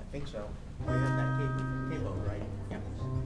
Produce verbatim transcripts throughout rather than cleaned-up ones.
think so. We have that cable, cable, right? Yep.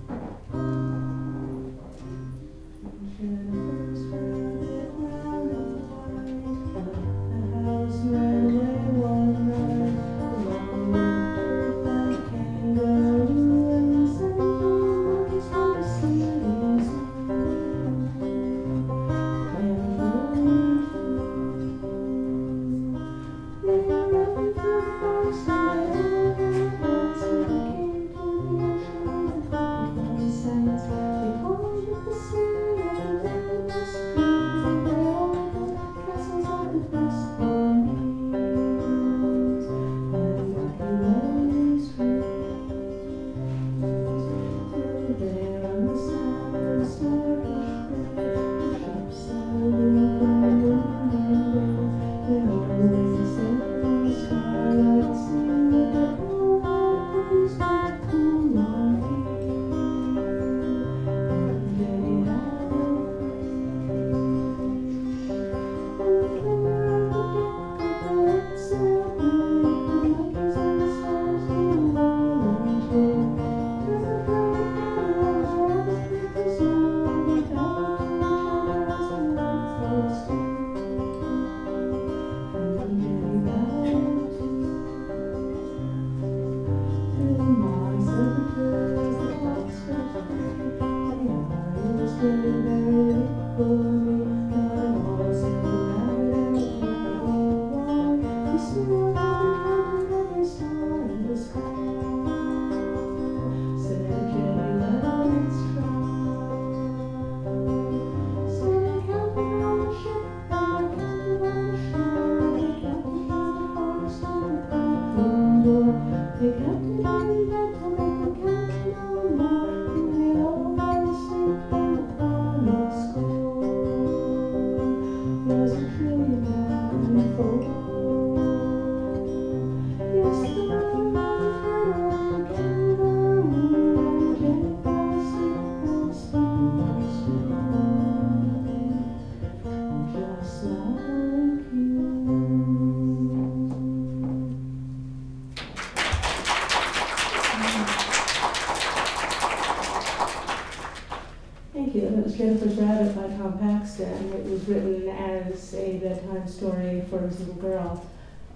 Thank you. That was Jennifer's Rabbit by Tom Paxton. It was written as a bedtime story for his little girl.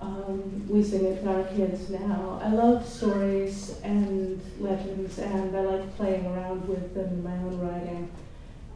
Um, we sing it to our kids now. I love stories and legends, and I like playing around with them in my own writing.